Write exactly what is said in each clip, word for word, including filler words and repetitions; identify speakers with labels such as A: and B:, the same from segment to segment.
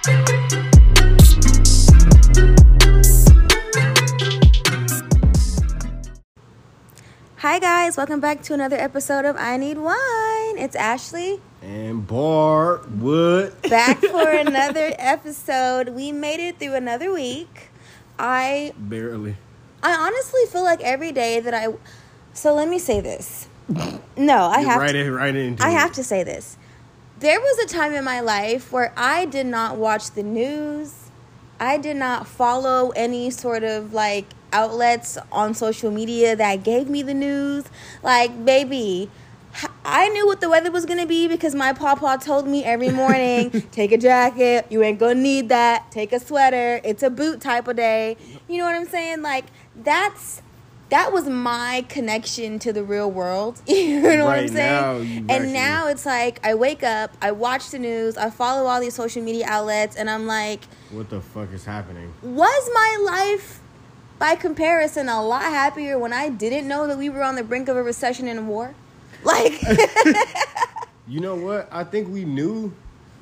A: Hi guys, welcome back to another episode of I Need Wine. It's Ashley
B: and Bart Wood
A: back for another episode. We made it through another week. I
B: barely.
A: I honestly feel like every day that I. So let me say this. No, I have
B: right
A: to.
B: In, right into
A: I
B: it.
A: have to say this. There was a time in my life where I did not watch the news. I did not follow any sort of like outlets on social media that gave me the news. Like, baby, I knew what the weather was going to be because my papa told me every morning, take a jacket, you ain't going to need that, take a sweater, it's a boot type of day. You know what I'm saying? Like, that's, that was my connection to the real world. You know what
B: right
A: I'm saying?
B: Now,
A: and actually... now it's like, I wake up, I watch the news, I follow all these social media outlets, and I'm like,
B: what the fuck is happening?
A: Was my life, by comparison, a lot happier when I didn't know that we were on the brink of a recession and a war? Like,
B: you know what? I think we knew,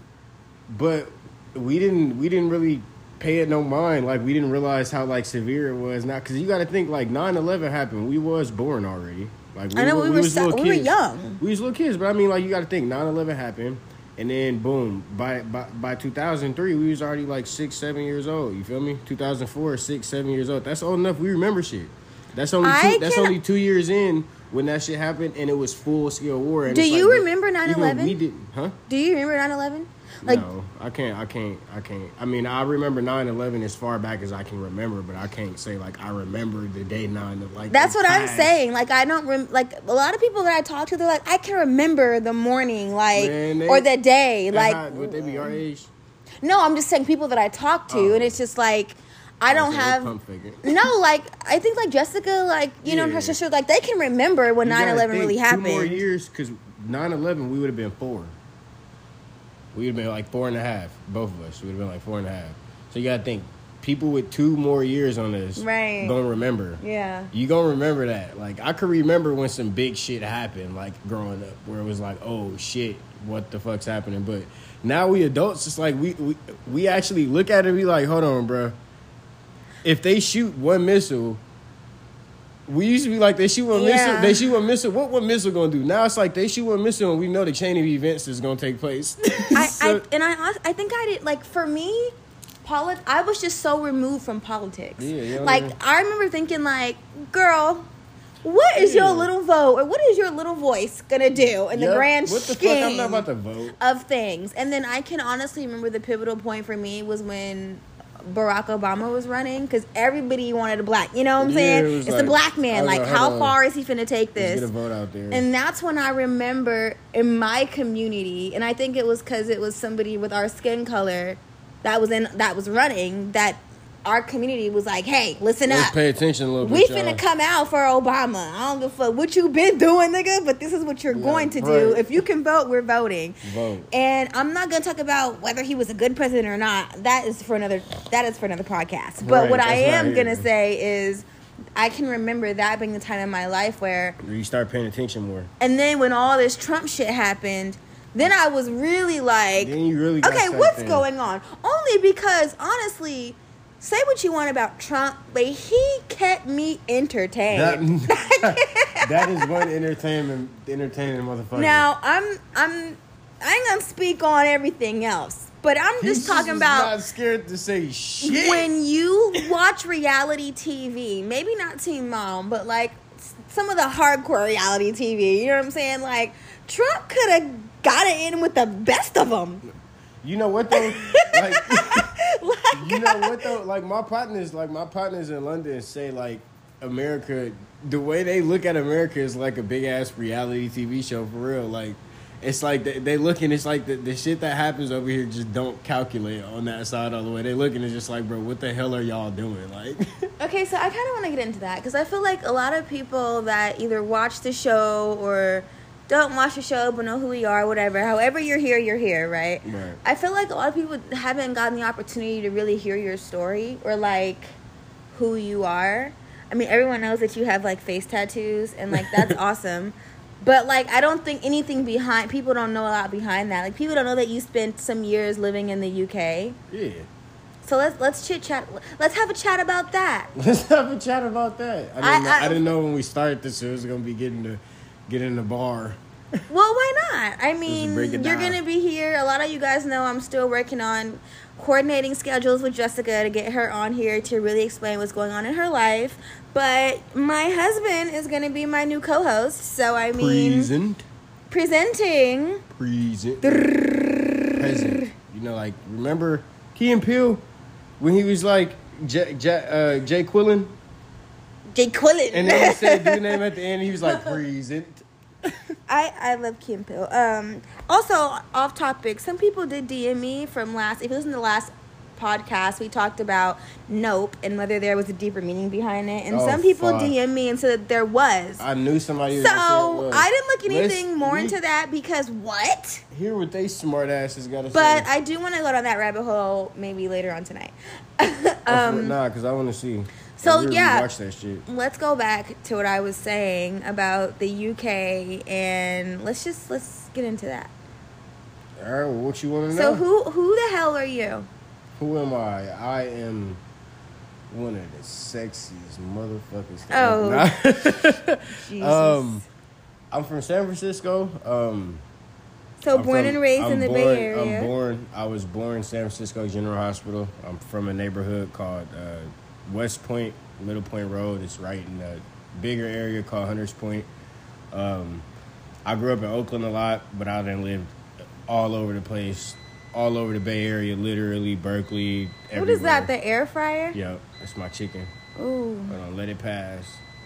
B: but we didn't. We didn't really pay it no mind. Like, we didn't realize how like severe it was. Now, because you got to think like nine eleven happened. We was born already. Like, we
A: I know
B: were,
A: we,
B: we
A: were
B: was
A: so,
B: little
A: we
B: kids.
A: were young.
B: We was little kids, but I mean, like, you got to think nine eleven happened. And then, boom, by, by by two thousand three, we was already like six, seven years old. You feel me? two thousand four, six, seven years old. That's old enough. We remember shit. That's only two, that's only two years in when that shit happened, and it was full-scale war. And
A: Do
B: it's
A: you
B: like,
A: remember nine eleven?
B: We didn't, huh?
A: Do you remember nine eleven? Like,
B: no, I can't, I can't, I can't. I mean, I remember nine eleven as far back as I can remember, but I can't say, like, I remember the day nine, like,
A: that's what
B: time.
A: I'm saying. Like, I don't, rem- like, a lot of people that I talk to, they're like, I can remember the morning, like,
B: Man, they,
A: or the day. Like,
B: how, would they be our age?
A: No, I'm just saying people that I talk to, oh. and it's just like, I don't have, no, like, I think, like, Jessica, like, you yeah. know, and her sister, like, they can remember when nine eleven really happened.
B: Two more years, because nine eleven, we would have been four. We would have been like four and a half, both of us. We would have been like four and a half. So you got to think, people with two more years on this
A: right.
B: gonna remember.
A: Yeah.
B: You gonna remember that. Like, I could remember when some big shit happened, like, growing up, where it was like, oh, shit, what the fuck's happening? But now we adults, it's like, we, we, we actually look at it and be like, hold on, bro. If they shoot one missile... We used to be like, they shoot one
A: yeah.
B: missile. They shoot one missile. What one missile gonna do? Now it's like they shoot one missile, and we know the chain of events is gonna take place.
A: I,
B: so,
A: I and I, I think I did like for me, polit. I was just so removed from politics.
B: Yeah, you know
A: like
B: what I mean?
A: I remember thinking, like, girl, what is yeah. your little vote or what is your little voice gonna do in
B: yep.
A: the grand
B: what the
A: scheme
B: fuck? I'm not about to vote
A: of things? And then I can honestly remember the pivotal point for me was when Barack Obama was running, because everybody wanted a black, you know what I'm saying?
B: Yeah, it
A: it's
B: like,
A: the black man. Like,
B: like
A: how
B: on.
A: far is he finna take this?
B: Let's get a vote out there.
A: And that's when I remember in my community, and I think it was because it was somebody with our skin color that was in that was running, that our community was like, hey, listen
B: Let's
A: up.
B: pay attention a little
A: we
B: bit.
A: We finna
B: y'all.
A: come out for Obama. I don't give a fuck what you been doing, nigga, but this is what you're yeah, going to do.
B: right.
A: If you can vote, we're voting.
B: Vote.
A: And I'm not gonna talk about whether he was a good president or not. That is for another that is for another podcast. But
B: right,
A: what I am gonna
B: here.
A: say is I can remember that being the time in my life where
B: you start paying attention more.
A: And then when all this Trump shit happened, then I was really like,
B: then you really got
A: okay, what's
B: in.
A: going on? Only because, honestly, say what you want about Trump, but he kept me entertained.
B: That, that is one entertainment, entertaining motherfucker.
A: Now, I'm, I'm, I ain't gonna speak on everything else, but I'm just
B: He's
A: talking
B: just
A: about.
B: Not scared to say shit.
A: When you watch reality T V, maybe not Teen Mom, but like some of the hardcore reality T V. You know what I'm saying? Like, Trump could have got it in with the best of them.
B: You know what though? Like, like, you know what though? Like, my partners, like my partners in London say, like, America, the way they look at America is like a big ass reality T V show for real. Like, it's like they, they look and it's like the, the shit that happens over here just don't calculate on that side all the way. They look and it's just like, bro, what the hell are y'all doing? Like,
A: okay, so I kind of want to get into that because I feel like a lot of people that either watch the show or don't watch the show but know who we are, whatever. However you're here, you're here, right?
B: Right.
A: I feel like a lot of people haven't gotten the opportunity to really hear your story or, like, who you are. I mean, everyone knows that you have, like, face tattoos, and, like, that's awesome. But like, I don't think anything behind. People don't know a lot behind that. Like, people don't know that you spent some years living in the U K.
B: Yeah.
A: So let's let's chit chat. Let's have a chat about that.
B: Let's have a chat about that. I didn't,
A: I-
B: know,
A: I-
B: I didn't know when we started this it was gonna be getting to get in the bar.
A: Well, why not? I mean,
B: break it
A: you're
B: down.
A: going to be here. A lot of you guys know I'm still working on coordinating schedules with Jessica to get her on here to really explain what's going on in her life. But my husband is going to be my new co-host. So, I mean...
B: Present.
A: Presenting.
B: Present. Present. You know, like, remember Key and Peele when he was like J, J, uh, Jay Quillen?
A: Jay Quillen.
B: And then he said dude name at the end. He was like, present.
A: I, I love Key and Peele. Um, also, off topic, some people did D M me from last, if you listen to the last podcast, we talked about Nope and whether there was a deeper meaning behind it. And
B: Oh,
A: some people
B: fuck.
A: D M me and said that there was.
B: I knew somebody was
A: So,
B: gonna say it was.
A: I didn't look anything
B: Let's-
A: more
B: we
A: into that because what?
B: Hear what they smart asses gotta
A: But
B: say.
A: I do want to go down that rabbit hole maybe later on tonight.
B: Oh,
A: um,
B: nah, because I want to see.
A: so,
B: I really
A: yeah.
B: watch that shit.
A: let's go back to what I was saying about the U K and let's just, let's get into that.
B: All right, well, what you want to know?
A: So, who who the hell are you?
B: Who am I? I am one of the sexiest motherfuckers.
A: Oh.
B: Nah.
A: Jesus.
B: um, I'm from San Francisco. Um,
A: so,
B: I'm
A: born
B: from-
A: and raised
B: I'm
A: in the
B: born,
A: Bay Area.
B: I'm born. I was born in San Francisco General Hospital. I'm from a neighborhood called uh, West Point, Middle Point Road. It's right in a bigger area called Hunters Point. Um, I grew up in Oakland a lot, but I done lived all over the place, all over the Bay Area, literally Berkeley. Everywhere.
A: What is that, the air fryer?
B: Yep, that's my chicken.
A: Ooh.
B: Hold on, let it pass.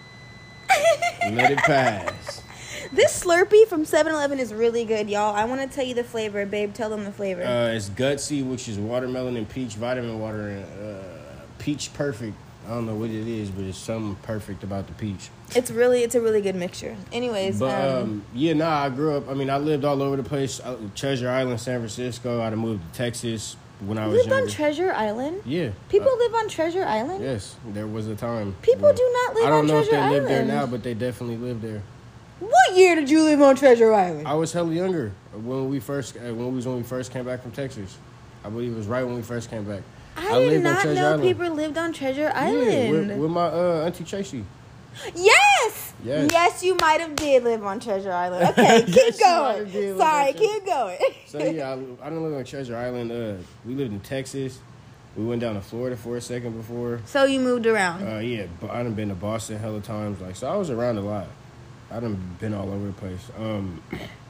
B: Let it pass.
A: This Slurpee from seven eleven is really good, y'all. I want to tell you the flavor. Babe, tell them the flavor.
B: Uh, it's Gutsy, which is watermelon and peach, vitamin water, and uh, peach perfect. I don't know what it is, but it's something perfect about the peach.
A: It's really, it's a really good mixture. Anyways,
B: But,
A: um,
B: um, yeah, nah, I grew up, I mean, I lived all over the place. I, Treasure Island, San Francisco. I moved to Texas when I
A: you
B: was
A: lived
B: younger.
A: on Treasure Island?
B: Yeah.
A: People
B: Uh,
A: live on Treasure Island?
B: yes, there was a time.
A: People
B: where-
A: do not live
B: I don't
A: on
B: know if
A: Treasure
B: they live there
A: Island.
B: now, but they definitely live there.
A: What year did you live on Treasure Island?
B: I was hella younger when we first, uh, when we was when we first came back from Texas. I believe it was right when we first came back.
A: I, did
B: lived on
A: not
B: Treasure
A: know
B: Island.
A: people lived on Treasure
B: Yeah,
A: Island.
B: with, with my uh, auntie Tracy.
A: Yes!
B: Yes.
A: Yes, you might have did live on Treasure Island. Okay, keep
B: Yes, you might have did
A: going.
B: live
A: Sorry,
B: on Treasure-
A: keep going.
B: So yeah, I, I didn't live on Treasure Island. Uh, we lived in Texas. We went down to Florida for a second before.
A: So you moved around.
B: Uh, yeah, but I done been to Boston hella times. Like, so I was around a lot. I done been all over the place. Um,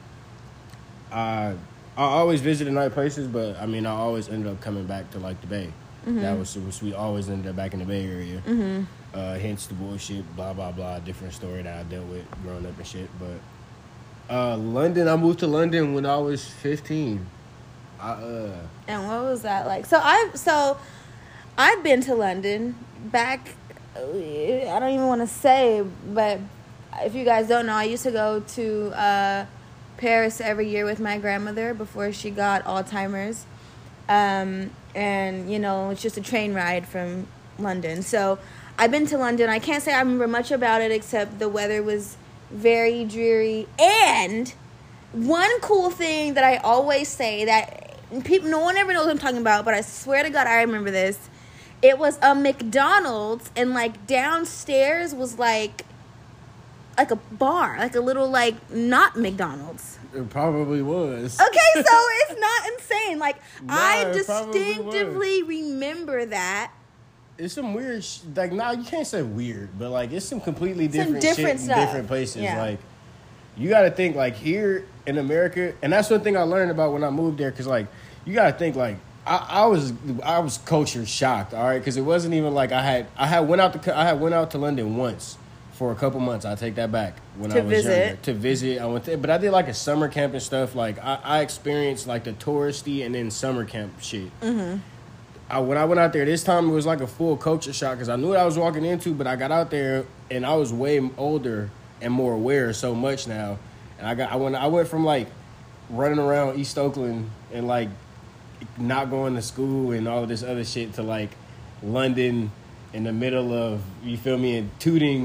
B: I I always visited nice places, but I mean, I always ended up coming back to like the Bay.
A: Mm-hmm.
B: That was was we always ended up back in the Bay Area.
A: Mm-hmm.
B: Uh, hence the bullshit, blah blah blah. Different story that I dealt with growing up and shit. But uh, London, I moved to London when I was fifteen. I uh.
A: And what was that like? So I've so I've been to London back. I don't even want to say, but if you guys don't know, I used to go to uh, Paris every year with my grandmother before she got Alzheimer's, um, and you know it's just a train ride from London. So I've been to London. I can't say I remember much about it except the weather was very dreary. And one cool thing that I always say that people, no one ever knows what I'm talking about, but I swear to God, I remember this. It was a McDonald's, and like downstairs was like, like a bar, like a little like not McDonald's.
B: It probably was.
A: Okay, so it's not insane. Like
B: No,
A: I
B: it probably
A: distinctively remember that.
B: It's some weird, sh- like, nah, you can't say weird, but like, it's some completely
A: Some
B: different,
A: different
B: shit
A: stuff.
B: in different places.
A: Yeah.
B: Like, you got to think like here in America, and that's one thing I learned about when I moved there, because like, you got to think like. I, I was I was culture shocked, all right, because it wasn't even like I had I had went out to I had went out to London once for a couple months. I take that back when
A: To
B: I was
A: visit.
B: younger to visit. I went, to, but I did like a summer camp and stuff. Like I, I experienced like the touristy and then summer camp shit. Mm-hmm. I, when I went out there this time, it was like a full culture shock because I knew what I was walking into, but I got out there and I was way older and more aware so much now, and I got I went I went from like running around East Oakland and like. Not going to school and all of this other shit to like London in the middle of, you feel me, and Tooting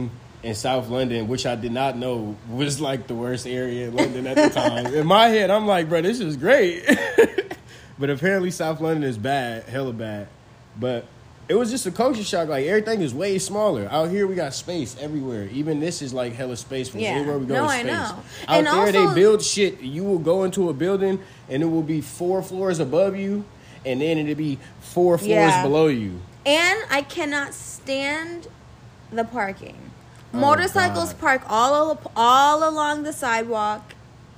B: in South London, which I did not know was like the worst area in London at the time. In my head, I'm like, bro, this is great. But apparently South London is bad, hella bad. But it was just a culture shock. Like, everything is way smaller. Out here, we got space everywhere. Even this is like hella space from
A: Yeah.
B: anywhere we go
A: No,
B: is
A: I
B: space.
A: know.
B: Out
A: And
B: there,
A: also-
B: they build shit. You will go into a building, and it will be four floors above you, and then it'll be four floors
A: Yeah.
B: below you.
A: And I cannot stand the parking.
B: Oh,
A: Motorcycles
B: God.
A: park all all along the sidewalk.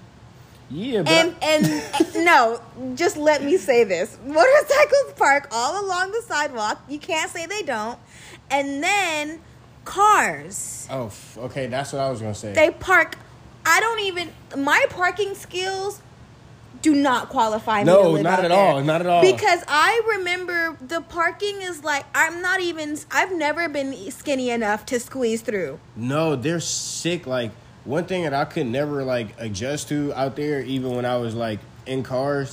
B: Yeah, but
A: And
B: I-
A: and no, just let me say this. Motorcycles park all along the sidewalk. You can't say they don't. And then cars.
B: oh, f- okay, that's what I was gonna say.
A: They park. I don't even my parking skills do not qualify me
B: No,
A: to live
B: not
A: out
B: at
A: there.
B: all, not at all.
A: Because I remember the parking is like I'm not even I've never been skinny enough to squeeze through.
B: No, they're sick. Like, one thing that I could never like adjust to out there, even when I was like in cars,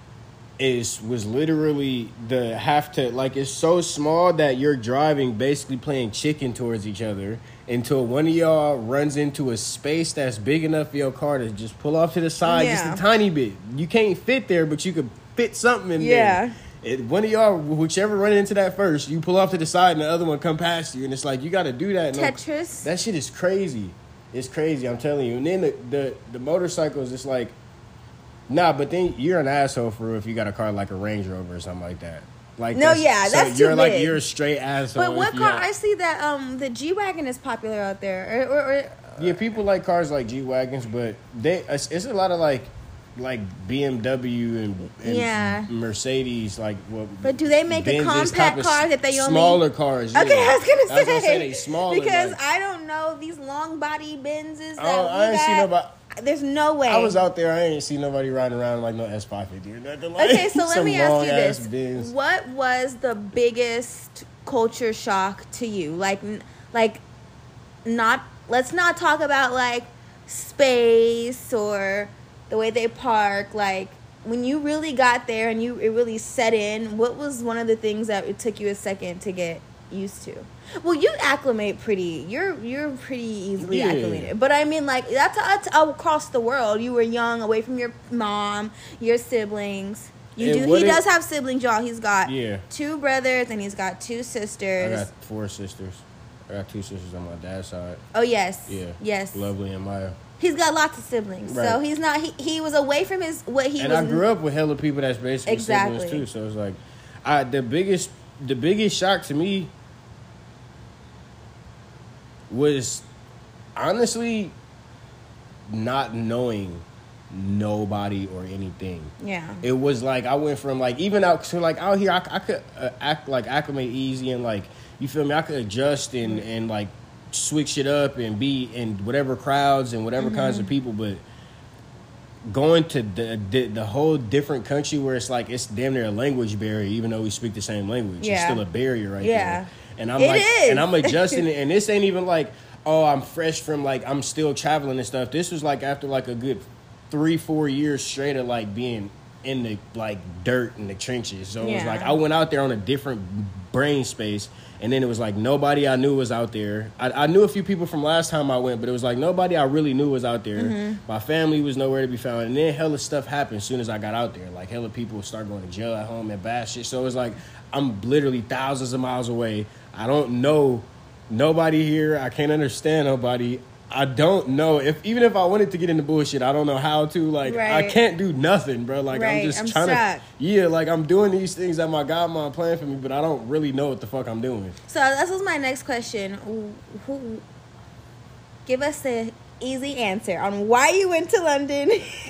B: is was literally the have to like it's so small that you're driving basically playing chicken towards each other until one of y'all runs into a space that's big enough for your car to just pull off to the side
A: Yeah.
B: just a tiny bit. You can't fit there, but you could fit something in
A: Yeah.
B: there. It, one of y'all, whichever run into that first, you pull off to the side and the other one come past you, and it's like you got to do that. No,
A: Tetris.
B: that shit is crazy. It's crazy, I'm telling you. And then the, the, the motorcycles, it's like, nah, but then you're an asshole for real if you got a car like a Range Rover or something like that. Like
A: No,
B: that's-
A: yeah,
B: so
A: that's too
B: you're like
A: big.
B: you're a straight asshole.
A: But what
B: if you
A: car?
B: have-
A: I see that um the G wagon is popular out there. Or, or, or,
B: yeah, people like cars like G wagons, but they it's, it's a lot of like like B M W and, and
A: Yeah.
B: Mercedes. Like, well,
A: But do they make a
B: Benz is
A: compact
B: type of
A: car that they only-
B: smaller cars?
A: Okay,
B: yeah.
A: I was gonna say,
B: I was gonna say they smaller
A: because
B: like-
A: I don't know these long body Benzes that
B: Oh,
A: we
B: I ain't
A: got.
B: seen nobody.
A: There's no way.
B: I was out there. I ain't see nobody riding around like no S five fifty or nothing like.
A: Okay, so let
B: some
A: me ask you
B: long-ass
A: this:
B: Benz.
A: what was the biggest culture shock to you? Like, like, not. Let's not talk about like space or the way they park. Like, when you really got there and you it really set in. What was one of the things that it took you a second to get used to? Well, you acclimate pretty. You're you're pretty easily
B: Yeah.
A: acclimated. But I mean, like that's, that's across the world. You were young, away from your mom, your siblings. You
B: And
A: do.
B: what
A: He
B: it-
A: does have siblings, y'all. He's got
B: Yeah.
A: two brothers and he's got two
B: I
A: sisters.
B: got four sisters. I got two sisters on my dad's side.
A: Oh yes,
B: Yeah.
A: yes.
B: Lovely and Maya.
A: He's got lots of siblings, so
B: Right.
A: he's not. He, he was away from his what he
B: And
A: was.
B: I grew up with hella people that's basically
A: Exactly.
B: siblings too. So it's like, I the biggest the biggest shock to me was honestly not knowing nobody or anything.
A: Yeah.
B: It was like I went from like even out so like out here I, I could uh, act like acclimate easy and like you feel me I could adjust and and like switch it up and be in whatever crowds and whatever kinds of people, but going to the, the the whole different country where it's like it's damn near a language barrier even though we speak the same language. It's
A: Yeah.
B: still a barrier right
A: Yeah.
B: there. And I'm
A: It
B: like
A: is.
B: and I'm adjusting it and this ain't even like oh I'm fresh from like I'm still traveling and stuff. This was like after like a good three four years straight of like being in the like dirt in the trenches. So it was
A: Yeah.
B: like I went out there on a different brain space. And then it was like nobody I knew was out there. I, I knew a few people from last time I went, but it was like nobody I really knew was out there.
A: Mm-hmm.
B: My family was nowhere to be found. And then hella stuff happened as soon as I got out there. Like hella people would start going to jail at home and bad shit. So it was like I'm literally thousands of miles away. I don't know nobody here. I can't understand nobody. I don't know if even if I wanted to get into bullshit, I don't know how to. Like I
A: Right.
B: can't do nothing, bro. Like
A: Right,
B: I'm just
A: I'm
B: trying
A: stuck.
B: to. Yeah, like I'm doing these things that my godmom planned for me, but I don't really know what the fuck I'm doing.
A: So this was my next question. Who, who give us the easy answer on why you went to London?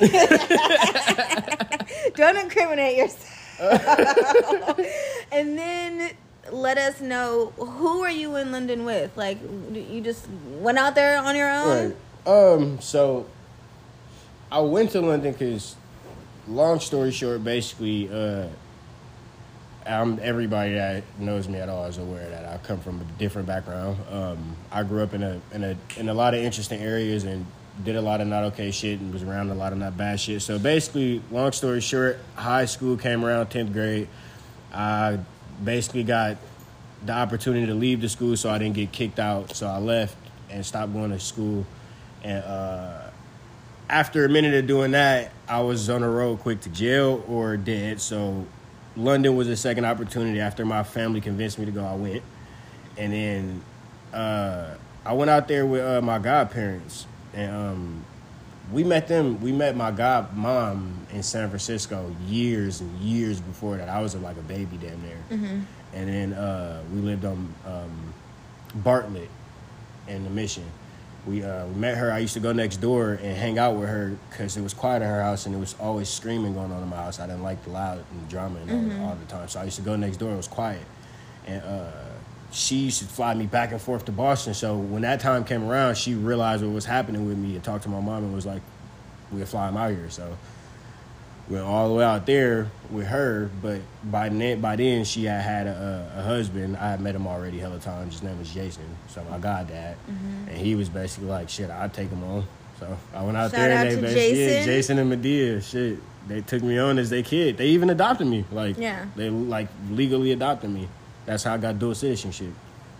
A: Don't incriminate yourself. And then let us know who are you in London with? Like you just went out there on your own?
B: Right. Um. So I went to London because, long story short, basically, uh, I'm everybody that knows me at all is aware that I come from a different background. Um, I grew up in a in a in a lot of interesting areas and did a lot of not okay shit and was around a lot of not bad shit. So basically, long story short, high school came around tenth grade. I basically got the opportunity to leave the school so I didn't get kicked out. So I left and stopped going to school. And uh, after a minute of doing that, I was on the road quick to jail or dead. So London was a second opportunity. After my family convinced me to go, I went. And then uh, I went out there with uh, my godparents. And um, we met them. We met my godmom in San Francisco years and years before that. I was like a baby damn near. Mm-hmm. And then uh, we lived on um, Bartlett in the Mission. We, uh, we met her. I used to go next door and hang out with her because it was quiet at her house and it was always screaming going on in my house. I didn't like the loud and drama and all, mm-hmm. all the time. So I used to go next door. It was quiet. And uh, she used to fly me back and forth to Boston. So when that time came around, she realized what was happening with me and talked to my mom and was like, we'll fly him out here. So went all the way out there with her, but by then, by then she had had a, a husband. I had met him already hella times. His name was Jason, so my goddad, mm-hmm. and he was basically like, shit, I'd take him on. So I went out
A: Shout
B: there
A: out
B: and they
A: to
B: basically,
A: Jason.
B: yeah, Jason and Medea, shit, they took me on as their kid. They even adopted me, like,
A: yeah.
B: they like legally adopted me. That's how I got dual citizenship.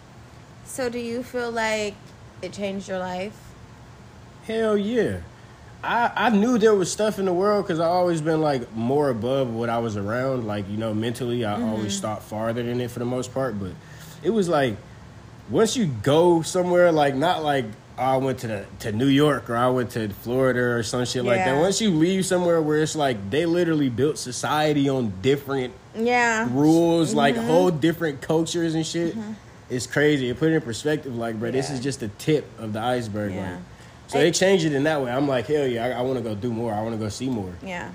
A: So do you feel like it changed your life?
B: Hell yeah. I, I knew there was stuff in the world because I always been like more above what I was around. Like, you know, mentally, I mm-hmm. always thought farther than it for the most part. But it was like, once you go somewhere, like, not like, oh, I went to the, to New York or I went to Florida or some shit yeah. like that. Once you leave somewhere where it's like, they literally built society on different
A: yeah.
B: rules, mm-hmm. like whole different cultures and shit. Mm-hmm. It's crazy. It put it in perspective, like, bro, yeah. this is just the tip of the iceberg.
A: Yeah.
B: Like, so they changed it in that way. I'm like, hell yeah, I, I want to go do more. I want to go see more.
A: Yeah.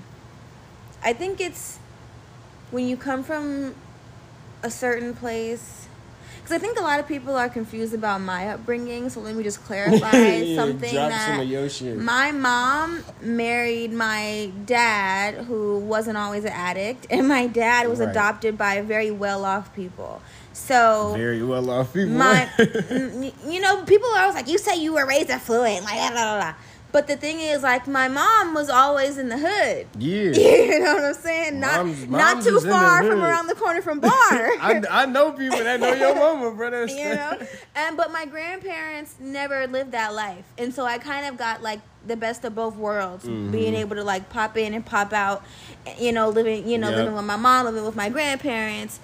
A: I think it's when you come from a certain place. Because I think a lot of people are confused about my upbringing. So let me just clarify yeah, something.
B: Drop
A: that
B: some of your shit.
A: My mom married my dad, who wasn't always an addict. And my dad was right. adopted by very well-off people. So
B: very well off people.
A: My, you know, people are always like, you say you were raised affluent, like blah, blah, blah. But the thing is, like, my mom was always in the hood.
B: Yeah,
A: you know what I'm saying? Not
B: mom's, mom's
A: not too far from around the corner from Bar.
B: I, I know people that know your mama, brother.
A: You know, and but my grandparents never lived that life, and so I kind of got like the best of both worlds, mm-hmm. being able to like pop in and pop out. You know, living, you know, yep. living with my mom, living with my grandparents.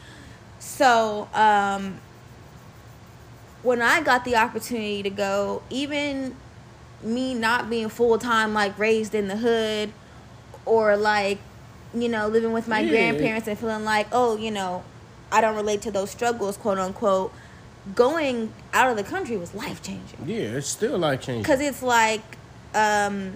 A: So, um, when I got the opportunity to go, even me not being full-time, like, raised in the hood, or, like, you know, living with my yeah. grandparents and feeling like, oh, you know, I don't relate to those struggles, quote-unquote, going out of the country was life-changing.
B: Yeah, it's still life-changing.
A: Because it's like, um...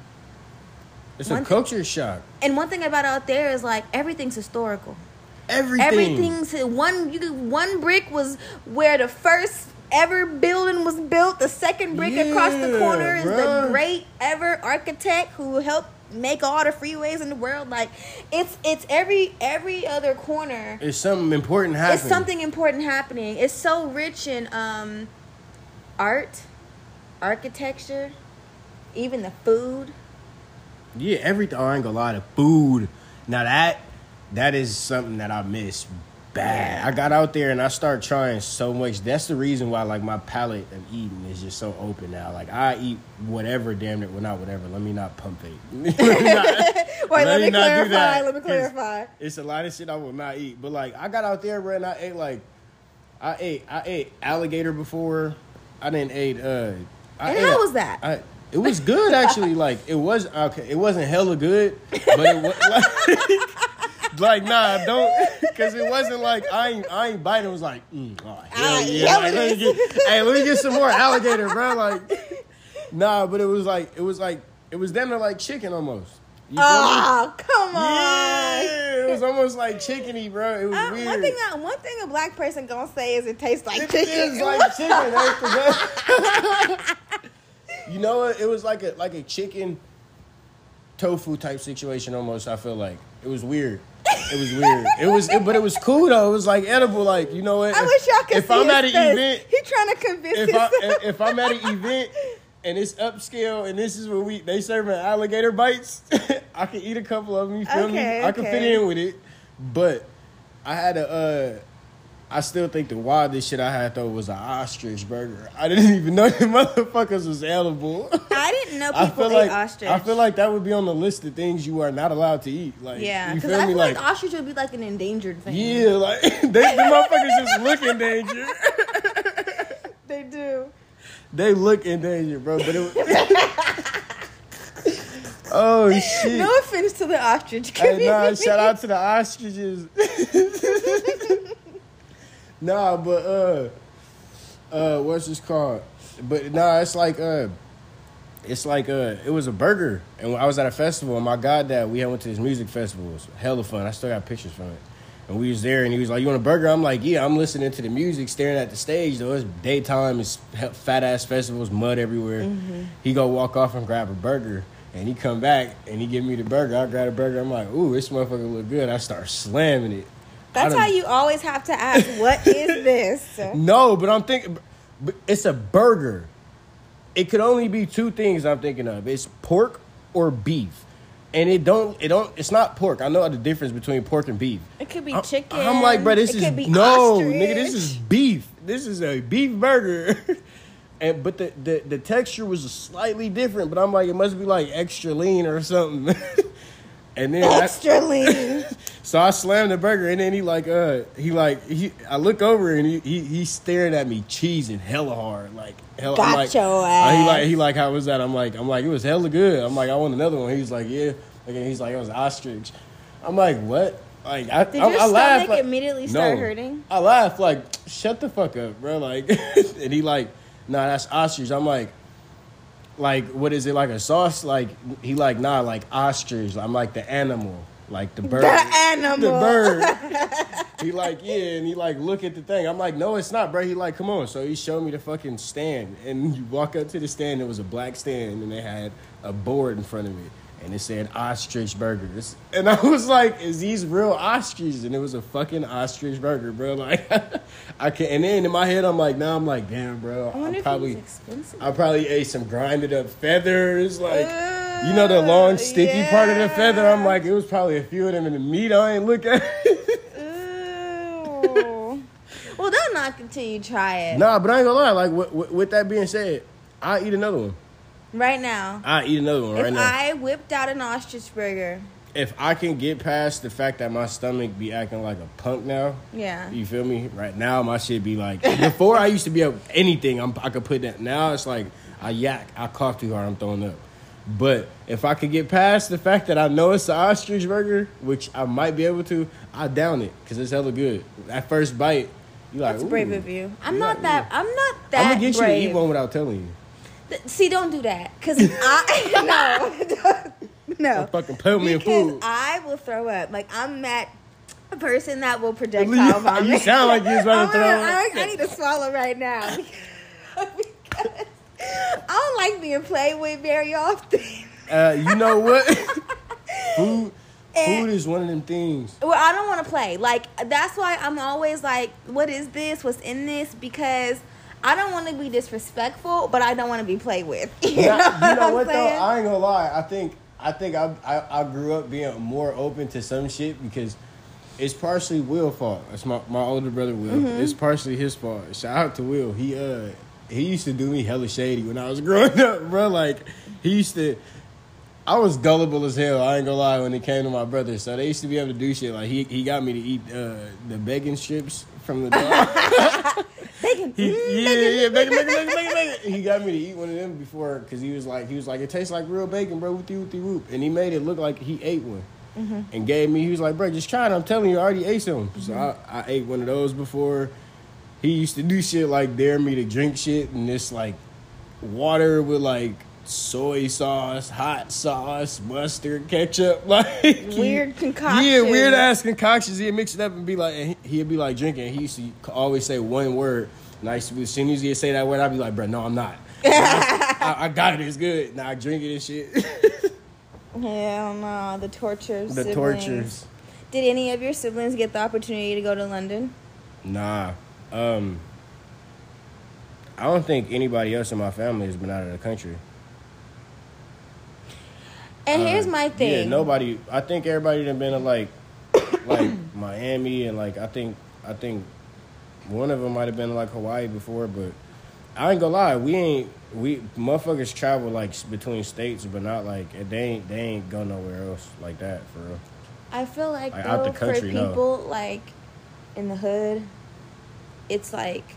B: it's a culture th- shock.
A: And one thing about out there is, like, everything's historical.
B: Everything.
A: Everything's one. You one brick was where the first ever building was built. The second brick
B: yeah,
A: across the corner is
B: bruh.
A: the great ever architect who helped make all the freeways in the world. Like it's it's every every other corner.
B: It's something important happening.
A: It's something important happening. It's so rich in um, art, architecture, even the food.
B: Yeah, everything. Oh, I ain't gonna lie, the food. Now that. That is something that I miss bad. Yeah. I got out there and I started trying so much. That's the reason why, like, my palate of eating is just so open now. Like, I eat whatever, damn it. Well, not whatever. Let me not pump fake. let me not,
A: Wait, let, let me, me clarify. Let me clarify.
B: It's a lot of shit I will not eat. But, like, I got out there, bro, and I ate, like, I ate I ate alligator before. I didn't eat, uh... I
A: and
B: ate,
A: how was that?
B: I, it was good, actually. Like, it was, okay, it wasn't hella good, but it was, like... Like, nah, don't, because it wasn't like, I ain't, I ain't biting. It was like, mm, oh, hell yeah. Like, let me get, hey, let me get some more alligator, bro. Like, nah, but it was like, it was like, it was them to like chicken almost.
A: You oh, me? Come on.
B: Yeah, it was almost like chickeny, bro. It was uh, weird.
A: One thing, I, one thing a black person gonna say is it tastes like
B: it
A: chicken.
B: It is like chicken. That's the best. You know what? It was like a, like a chicken tofu type situation almost, I feel like. It was weird. It was weird. It was, it, but it was cool though. It was like edible. Like, you know what?
A: I
B: if,
A: wish y'all could
B: if
A: see
B: I'm
A: his
B: at an
A: face.
B: event,
A: he trying to convince
B: if
A: himself.
B: I if I'm at an event and it's upscale and this is what we they serving alligator bites, I can eat a couple of them. You feel
A: okay,
B: me?
A: okay.
B: I can fit in with it. But I had a uh, I still think the wildest shit I had though was an ostrich burger. I didn't even know the motherfuckers was edible.
A: I didn't know
B: I
A: people
B: feel
A: ate
B: like,
A: ostrich.
B: I feel like that would be on the list of things you are not allowed to eat. Like,
A: yeah,
B: you
A: because
B: feel
A: I
B: me?
A: feel
B: Like,
A: like ostrich would be like an endangered thing.
B: yeah, like they, the motherfuckers just look in danger.
A: They do.
B: They look in danger, bro. But it was, oh shit!
A: No offense to the ostrich.
B: Hey, nah, shout out to the ostriches. Nah, but uh, uh, what's this called? But nah, it's like uh, it's like uh, it was a burger, and I was at a festival. And my goddad, we had went to this music festival. It was hella fun. I still got pictures from it. And we was there, and he was like, "You want a burger?" I'm like, "Yeah." I'm listening to the music, staring at the stage. Though it's daytime, it's fat ass festivals, mud everywhere. Mm-hmm. He go walk off and grab a burger, and he come back and he give me the burger. I grab a burger. I'm like, "Ooh, this motherfucker look good." I start slamming it.
A: That's how you always have to ask, "What is this?"
B: No, but I'm thinking, but it's a burger. It could only be two things I'm thinking of. It's pork or beef. And it don't, it don't, it's not pork. I know the difference between pork and beef.
A: It could be
B: I'm,
A: chicken.
B: I'm like, bro, this
A: it
B: is,
A: could be
B: no,
A: ostrich.
B: nigga, this is beef. This is a beef burger. And, but the, the, the texture was slightly different, but I'm like, it must be like extra lean or something. And then
A: extra
B: I,
A: lean.
B: So I slammed the burger, and then he like, uh, he like, he, I look over and he, he, he's staring at me, cheesing hella hard, like, hella.
A: Got
B: I'm like,
A: your
B: uh, he
A: ass.
B: like, he like, how was that? I'm like, I'm like, it was hella good. I'm like, I want another one. He's like, yeah. Like, and he's like, it was ostrich. I'm like, what? Like, I,
A: Did
B: I,
A: your
B: I laughed,
A: stomach
B: like,
A: immediately start
B: no.
A: hurting?
B: I laughed like, shut the fuck up, bro. Like, and he like, nah, that's ostrich. I'm like. Like, what is it, like a sauce? Like, he like, nah, like ostrich. I'm like the animal, like the bird.
A: The animal.
B: The bird. He like, yeah, and he like, look at the thing. I'm like, no, it's not, bro. He like, come on. So he showed me the fucking stand. And you walk up to the stand, it was a black stand, and they had a board in front of it. And it said ostrich burgers. And I was like, is these real ostriches? And it was a fucking ostrich burger, bro. Like, I can't. And then in my head, I'm like, now I'm like, damn, bro.
A: I wonder
B: I
A: if
B: probably,
A: it was expensive.
B: I probably ate some grinded up feathers. Like, uh, you know, the long, sticky yeah. part of the feather. I'm like, it was probably a few of them in the meat. I ain't look at it.
A: Ooh. Well, don't knock until you try it.
B: Nah, but I ain't gonna lie. Like, with, with, with that being said, I'll eat another one.
A: Right now.
B: I'll eat another one
A: if
B: right now.
A: If I whipped out an ostrich burger.
B: If I can get past the fact that my stomach be acting like a punk now.
A: Yeah.
B: You feel me? Right now, my shit be like... Before, I used to be able... Anything, I'm, I could put that... Now, it's like, I yak. I cough too hard, I'm throwing up. But if I could get past the fact that I know it's an ostrich burger, which I might be able to, I down it. Because it's hella good. That first bite, you like,
A: That's
B: ooh.
A: brave of you. I'm
B: You
A: not
B: like,
A: that...
B: yeah.
A: I'm not that
B: I'm going to get
A: brave.
B: you to eat one without telling you.
A: See, don't do that. Because I... no. No.
B: Don't fucking put me in
A: because
B: food.
A: I will throw up. Like, I'm that person that will projectile vomit.
B: You sound like you're about to throw up.
A: I, I need to swallow right now. Because I don't like being played with very often.
B: Uh, you know what? Food...
A: And,
B: Food is one of them things.
A: Well, I don't want to play. Like, that's why I'm always like, what is this? What's in this? Because... I don't want to be disrespectful, but I don't want to be played with. You know,
B: now, you know
A: what,
B: what though?
A: saying?
B: I ain't gonna lie. I think I think I, I I grew up being more open to some shit because it's partially Will's fault. It's my, my older brother Will. Mm-hmm. It's partially his fault. Shout out to Will. He uh he used to do me hella shady when I was growing up, bro. Like he used to. I was gullible as hell. I ain't gonna lie when it came to my brother. So they used to be able to do shit like he he got me to eat uh, the bacon strips from the dog.
A: Bacon.
B: He, yeah, yeah, bacon, bacon, bacon, bacon, bacon. He got me to eat one of them before because he was like, he was like, it tastes like real bacon, bro. Whoopty whoopty whoop, and he made it look like he ate one, mm-hmm. and gave me. He was like, bro, just try it. I'm telling you, I already ate some. Mm-hmm. So I, I ate one of those before. He used to do shit like dare me to drink shit and this like water with like soy sauce, hot sauce, mustard, ketchup, like
A: weird concoctions.
B: Yeah, weird ass concoctions. He'd mix it up and be like, and he'd be like drinking. He used to always say one word. And I used to, as soon as he'd say that word, I'd be like, bro, no, I'm not. I, I got it. It's good. Now I drink it and shit.
A: Hell no, the torture.
B: The
A: siblings.
B: tortures.
A: Did any of your siblings get the opportunity to go to London?
B: Nah. Um. I don't think anybody else in my family has been out of the country.
A: And
B: uh,
A: here's my thing.
B: Yeah, nobody. I think everybody done been to like, like Miami and like I think I think One of them might have been like Hawaii before, but I ain't gonna lie, we ain't we motherfuckers travel like between states, but not like they ain't they ain't go nowhere else like that for real.
A: I feel like,
B: Like,
A: though,
B: out the country,
A: for
B: no.
A: people like in the hood, it's like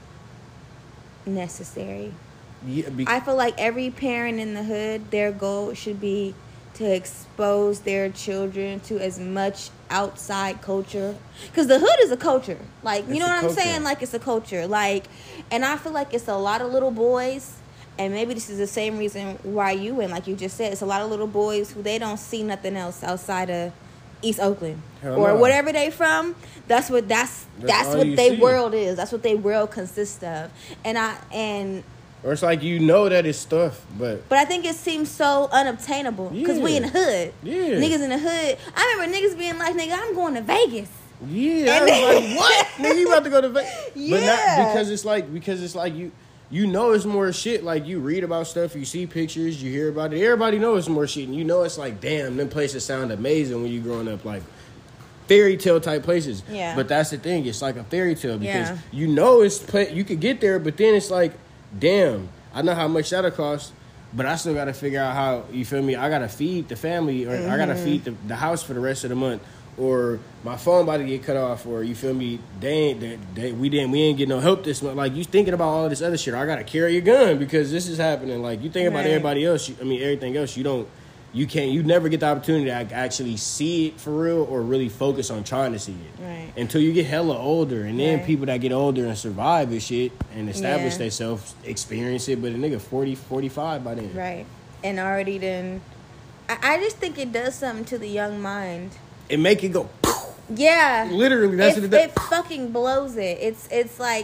A: necessary.
B: Yeah, be-
A: I feel like every parent in the hood, their goal should be to expose their children to as much outside culture, because the hood is a culture. Like, you
B: It's
A: know
B: a
A: what I'm
B: culture.
A: saying? Like, it's a culture. Like, and I feel like it's a lot of little boys, and maybe this is the same reason why you went. Like you just said, it's a lot of little boys who they don't see nothing else outside of East Oakland
B: Hell
A: or
B: no.
A: whatever they from. That's what that's
B: That's
A: that's,
B: all
A: what
B: you
A: their
B: see.
A: world is. That's what their world consists of. And I and.
B: or it's like you know that it's stuff, but
A: But I think it seems so unobtainable because we in the hood.
B: Yeah.
A: Niggas in the hood. I remember niggas being like, nigga, I'm going to Vegas.
B: yeah, I
A: And
B: was
A: then-
B: like, what? Nigga, you about to go to Vegas? But not
A: Yeah.
B: because it's like because it's like you you know it's more shit. Like you read about stuff, you see pictures, you hear about it. Everybody knows it's more shit, and you know it's like, damn, them places sound amazing when you growing up, like fairy tale type places.
A: Yeah.
B: But that's the thing, it's like a fairy tale because
A: Yeah.
B: you know it's pla- you could get there, but then it's like, damn, I know how much that'll cost. But I still got to figure out how, you feel me, I got to feed the family, or I got to feed the, the house for the rest of the month, or my phone about to get cut off, or you feel me, they ain't, they, they, we didn't, we ain't get no help this month. Like, you thinking about all this other shit. I got to carry a gun because this is happening. Like, you think about
A: Right.
B: everybody else, you, I mean, everything else, you don't, you can't, you never get the opportunity to ac- actually see it for real or really focus on trying to see it.
A: Right.
B: Until you get hella older. And then
A: Right.
B: people that get older and survive this shit and establish
A: Yeah.
B: themselves, experience it, but a nigga forty, forty-five by then.
A: Right. And already then. I, I just think it does something to the young mind.
B: It make it go,
A: Yeah.
B: literally, that's
A: it,
B: what it does.
A: it fucking blows it. It's it's like,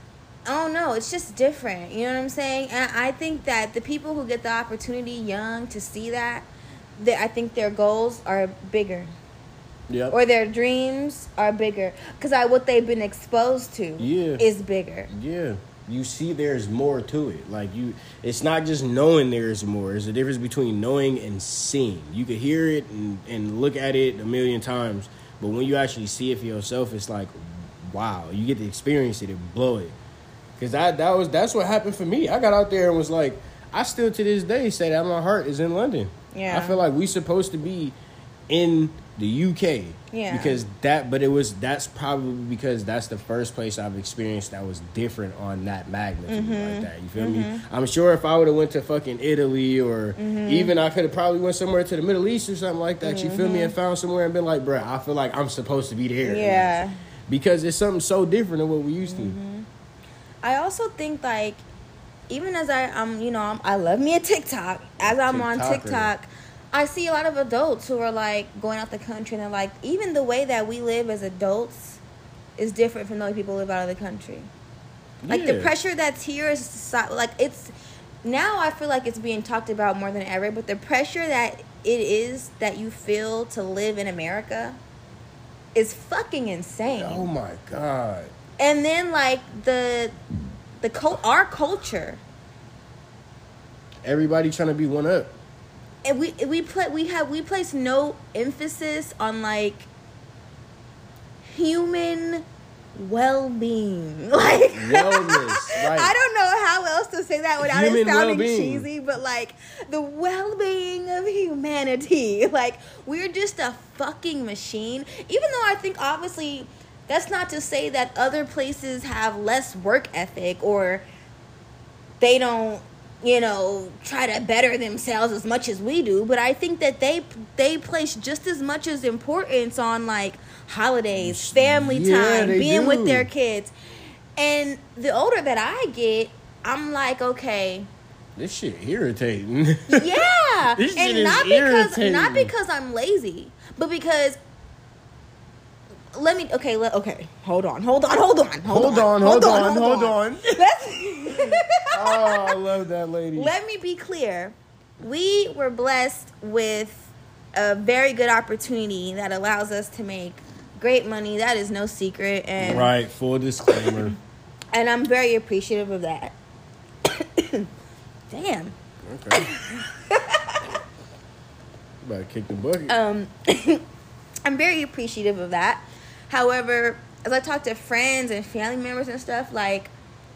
A: I don't know. It's just different. You know what I'm saying? And I think that the people who get the opportunity young to see that, that I think their goals are bigger.
B: Yep.
A: Or their dreams are bigger. Because I what they've been exposed to
B: Yeah.
A: is bigger.
B: Yeah. You see there's more to it. Like you it's not just knowing there's more. There's a difference between knowing and seeing. You could hear it and, and look at it a million times, but when you actually see it for yourself, it's like, wow, you get to experience it and blow it. Cause that that was that's what happened for me. I got out there and was like, I still to this day say that my heart is in London.
A: Yeah.
B: I feel like we supposed to be in the U K.
A: Yeah.
B: Because that, but it was, that's probably because that's the first place I've experienced that was different on that magnitude like that. You feel me? I'm sure if I would have went to fucking Italy or even I could have probably went somewhere to the Middle East or something like that. You feel me? And found somewhere and been like, bruh, I feel like I'm supposed to be there.
A: Yeah.
B: Like, because it's something so different than what we used to.
A: I also think like, even as I um you know I'm, I love me a TikTok. As I'm on
B: TikToker.
A: TikTok, I see a lot of adults who are like going out the country and they're like, even the way that we live as adults is different from the way people live out of the country. Like the
B: Yeah.
A: pressure that's here is so- like it's now I feel like it's being talked about more than ever. But the pressure that it is that you feel to live in America is fucking insane.
B: Oh my God.
A: And then like the the cul- our culture,
B: Everybody trying to be one up.
A: and we we play we have we place no emphasis on like human well-being. Like
B: Wellness, right.
A: I don't know how else to say that without
B: Human
A: it sounding
B: well-being.
A: cheesy, but like the well-being of humanity. Like we're just a fucking machine. Even though I think obviously that's not to say that other places have less work ethic or they don't, you know, try to better themselves as much as we do, but I think that they they place just as much as importance on like holidays, family
B: Yeah,
A: time,
B: they
A: being
B: do.
A: with their kids. And the older that I get, I'm like, okay,
B: This shit irritating.
A: yeah,
B: This shit
A: and
B: is
A: not because
B: irritating.
A: not because I'm lazy, but because let me okay, let, okay, hold on, hold on, hold on, hold,
B: Hold on, hold on, hold on.
A: Let's
B: Oh, I love that lady.
A: Let me be clear. We were blessed with a very good opportunity that allows us to make great money. That is no secret, and
B: Right, full disclaimer.
A: and I'm very appreciative of that. Damn.
B: Okay. About to kick the bucket.
A: Um, I'm very appreciative of that. However, as I talk to friends and family members and stuff, like,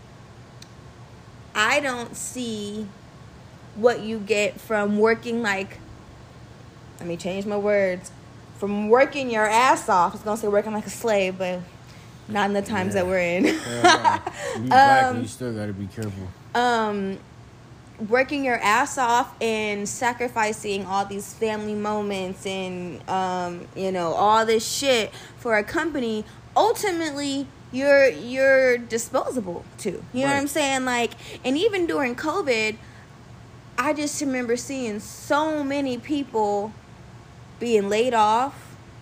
A: I don't see what you get from working, like, let me change my words, from working your ass off. I was going to say working like a slave, but not in the times yeah. that we're in.
B: Yeah, you black um, and you still got to be careful.
A: Um, working your ass off and sacrificing all these family moments and, um, you know, all this shit for a company, ultimately, you're you're disposable too. You know right. what I'm saying? Like, and even during COVID, I just remember seeing so many people being laid off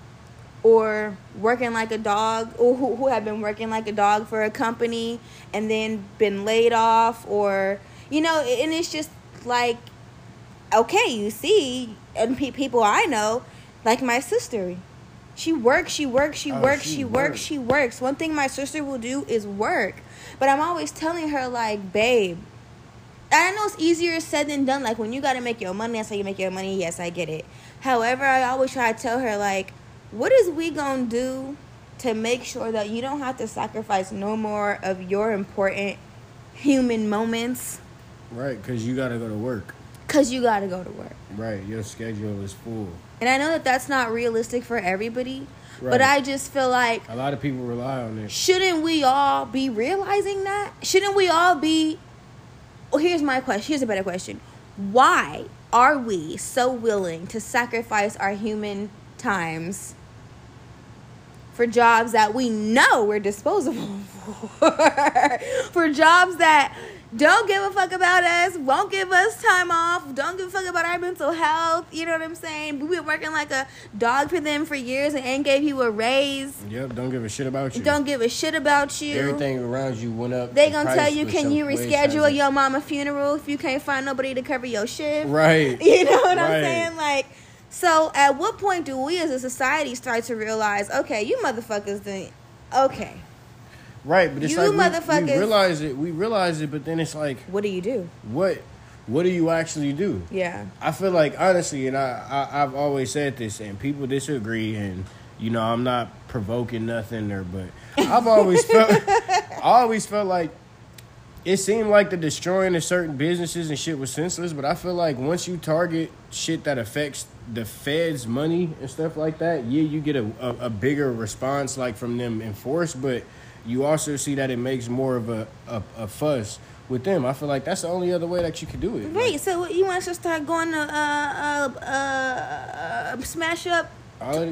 A: or working like a dog, or who, who have been working like a dog for a company and then been laid off, or, you know, and it's just like, okay, you see, and pe- people I know, like my sister, she works, she works, she oh, works, she, she works, works, she works. One thing my sister will do is work. But I'm always telling her, like, babe, I know it's easier said than done. Like, when you got to make your money, that's how you make your money. Yes, I get it. However, I always try to tell her, like, what is we going to do to make sure that you don't have to sacrifice no more of your important human moments?
B: Right, because you got to go to work.
A: Because you got to go to work.
B: Right, your schedule is full.
A: And I know that that's not realistic for everybody, right. but I just feel like...
B: a lot of people rely on it.
A: Shouldn't we all be realizing that? Shouldn't we all be... Well, here's my question. Here's a better question. Why are we so willing to sacrifice our human times for jobs that we know we're disposable for? For jobs that don't give a fuck about us, won't give us time off, don't give a fuck about our mental health, you know what I'm saying? We've been working like a dog for them for years and ain't gave you a raise.
B: Yep, don't give a shit about you.
A: Don't give a shit about you.
B: Everything around you went up.
A: They gonna tell you, can you reschedule your mama funeral if you can't find nobody to cover your shift?
B: Right.
A: You know what
B: right.
A: I'm saying? Like, so at what point do we as a society start to realize, okay, you motherfuckers didn't, okay.
B: Right, but it's
A: you
B: like
A: motherfuckers,
B: we, we realize it. We realize it, but then it's like,
A: what do you do?
B: What, what do you actually do?
A: Yeah,
B: I feel like honestly, and I, I I've always said this, and people disagree, and you know I'm not provoking nothing, or but I've always felt, I always felt like it seemed like the destroying of certain businesses and shit was senseless, but I feel like once you target shit that affects the Fed's money and stuff like that, yeah, you get a a, a bigger response like from them enforced, but you also see that it makes more of a, a, a fuss with them. I feel like that's the only other way that you could do it.
A: Wait,
B: like,
A: so you want us to start going to uh, uh, uh, smash up Amazon?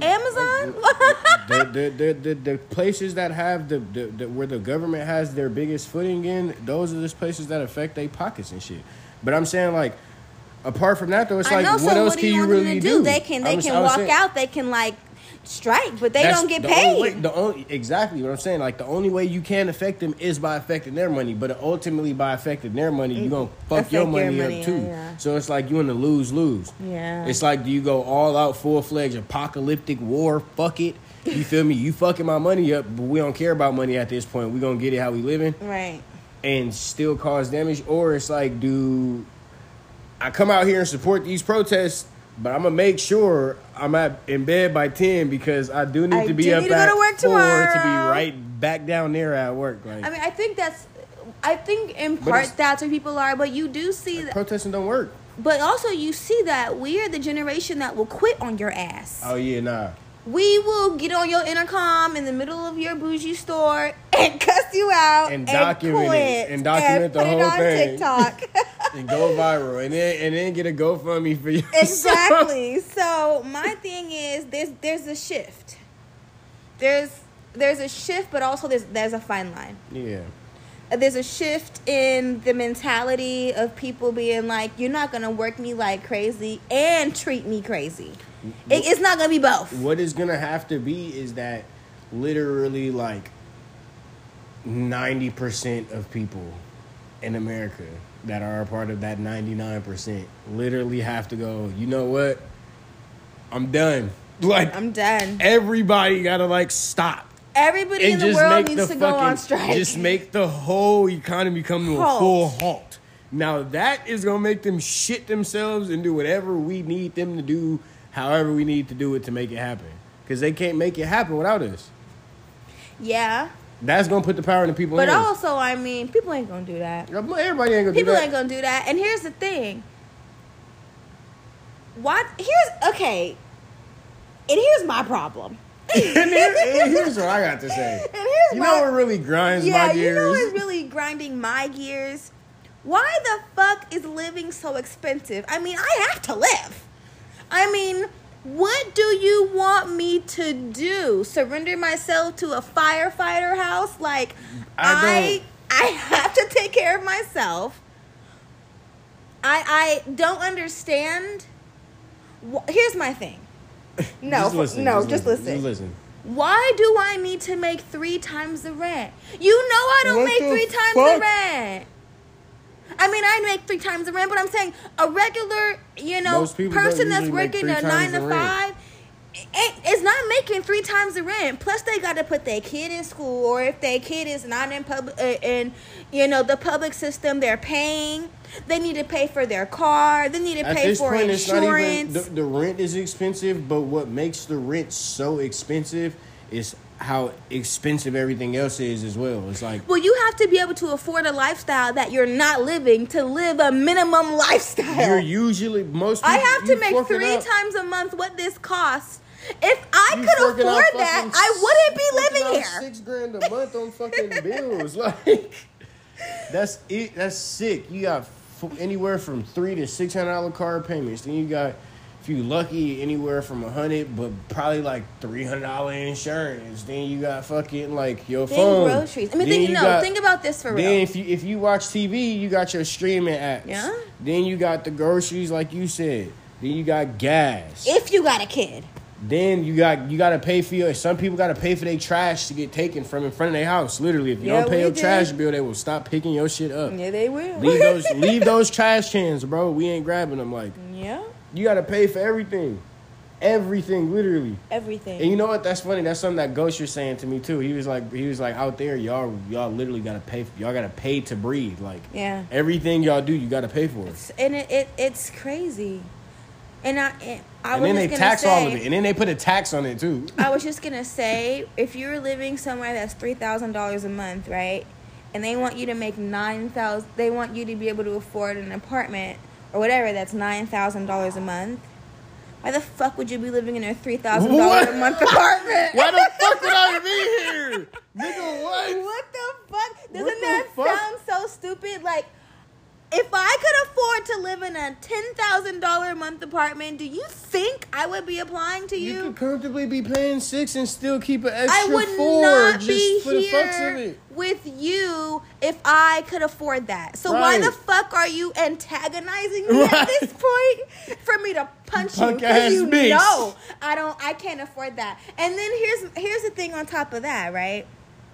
B: Uh, the, the, the, the, the places that have the, the, the where the government has their biggest footing in, those are the places that affect their pockets and shit. But I'm saying, like, apart from that though, it's I like know, what so else what can you, you really do?
A: do? They can they I'm, can walk saying, out. They can like. strike, but they That's don't get
B: the
A: paid.
B: Only way, the only exactly what I'm saying. Like the only way you can affect them is by affecting their money, but ultimately by affecting their money, you gonna fuck Affect your money, your money up too. Yeah, yeah. So it's like you in the lose lose.
A: Yeah.
B: It's like, do you go all out, full fledged apocalyptic war? Fuck it. You feel me? You fucking my money up, but we don't care about money at this point. We gonna get it how we living,
A: right?
B: And still cause damage, or it's like, do I come out here and support these protests? But I'm gonna make sure I'm at in bed by ten because I do need
A: I
B: to be up
A: need to
B: at
A: go to work
B: four
A: tomorrow.
B: to be right back down there at work. Like,
A: I mean, I think that's, I think in part that's where people are. But you do see
B: like
A: that
B: protesting don't work.
A: But also, you see that we are the generation that will quit on your ass.
B: Oh yeah, nah.
A: We will get on your intercom in the middle of your bougie store and cuss you out
B: and,
A: and
B: document
A: quit
B: it and document
A: and
B: the
A: put
B: whole
A: it on
B: thing
A: TikTok
B: and go viral and then and then get a GoFundMe for you.
A: Exactly. So my thing is, there's there's a shift. There's there's a shift, but also there's there's a fine line.
B: Yeah.
A: There's a shift in the mentality of people being like, you're not gonna work me like crazy and treat me crazy. It, it's not gonna be both.
B: What is gonna have to be is that literally like ninety percent of people in America that are a part of that ninety-nine percent literally have to go, you know what? I'm done. Like,
A: I'm done.
B: Everybody gotta like stop.
A: Everybody in the world needs to go on strike.
B: Just make the whole economy come to a full halt. Now that is gonna make them shit themselves and do whatever we need them to do, however we need to do it to make it happen. Because they can't make it happen without us.
A: Yeah.
B: That's gonna put the power in the people's
A: But
B: hands.
A: also, I mean, people ain't gonna do that.
B: Everybody ain't gonna
A: People
B: do that.
A: ain't gonna do that. And here's the thing. What? Here's okay. And here's my problem.
B: and, here, and here's what I got to say.
A: And here's
B: you
A: my,
B: know what really grinds
A: yeah,
B: my gears?
A: you know what's really grinding my gears? Why the fuck is living so expensive? I mean, I have to live. I mean, what do you want me to do? Surrender myself to a firefighter house? Like, I I, I have to take care of myself. I I don't understand. Here's my thing. No,
B: just listen,
A: no,
B: just,
A: just
B: listen.
A: listen.
B: Just listen.
A: Why do I need to make three times the rent? You know I don't
B: What
A: make
B: the
A: three times
B: fuck?
A: the rent. I mean, I make three times the rent, but I'm saying a regular, you know,
B: Most people don't
A: person that's
B: usually make
A: working
B: three
A: a
B: times
A: nine
B: the
A: to
B: rent.
A: five ain't, is not making three times the rent. Plus, they got to put their kid in school, or if their kid is not in public, uh, in you know the public system, they're paying. They need to pay for their car. They need to
B: At
A: pay
B: this
A: for
B: point, it's not even
A: insurance.
B: the, the rent is expensive, but what makes the rent so expensive is how expensive everything else is as well. It's like,
A: Well, you have to be able to afford a lifestyle that you're not living to live a minimum lifestyle.
B: you're usually most. People,
A: I have to
B: you
A: make
B: forking
A: three
B: out-
A: times a month what this costs. If I
B: you
A: could
B: forking out
A: afford that,
B: fucking
A: I wouldn't be
B: forking
A: living
B: out
A: here.
B: Six grand a month on fucking bills, like that's it. That's sick. You got f- anywhere from three to six hundred dollar car payments. Then you got, if you lucky, anywhere from a hundred, but probably like three hundred dollar insurance. Then you got fucking like your
A: Then
B: phone,
A: groceries. I mean,
B: Then
A: think,
B: you
A: no,
B: got-
A: think about this for real.
B: Then if you if you watch T V, you got your streaming apps.
A: Yeah.
B: Then you got the groceries, like you said. Then you got gas.
A: If you got a kid.
B: Then you got you got to pay for your. Some people got to pay for their trash to get taken from in front of their house. Literally, if you
A: Yeah,
B: don't pay
A: we
B: your
A: did.
B: trash bill, they will stop picking your shit up.
A: Yeah, they will.
B: Leave those leave those trash cans, bro. We ain't grabbing them. Like
A: Yeah.
B: you got to pay for everything, everything, literally.
A: Everything.
B: And you know what? That's funny. That's something that Ghost was saying to me too. He was like, he was like, out there, y'all, y'all literally got to pay. Y'all got to pay to breathe. Like
A: Yeah.
B: everything y'all do, you got to pay for it.
A: And it, it it's crazy. And I, and I
B: And
A: was
B: then they
A: just
B: tax
A: gonna
B: all
A: say,
B: of it, and then they put a tax on it too.
A: I was just gonna say, if you're living somewhere that's three thousand dollars a month, right, and they want you to make nine thousand, they want you to be able to afford an apartment or whatever that's nine thousand dollars a month. Why the fuck would you be living in a three thousand dollars a month apartment?
B: Why the fuck would I be here, nigga? What?
A: What the fuck? Doesn't
B: What the
A: that
B: fuck?
A: sound so stupid? Like, if I could afford to live in a ten thousand dollars a month apartment, do you think I would be applying to
B: You
A: you?
B: could comfortably be paying six and still keep an extra
A: I would
B: four
A: not
B: just
A: be
B: for the fucks of
A: here
B: it.
A: with you if I could afford that. So why
B: Right.
A: the fuck are you antagonizing me at
B: Right.
A: this point for me to punch
B: Punk
A: you? Because
B: ass
A: you
B: bitch.
A: know I don't. I can't afford that. And then here's here's the thing on top of that, right?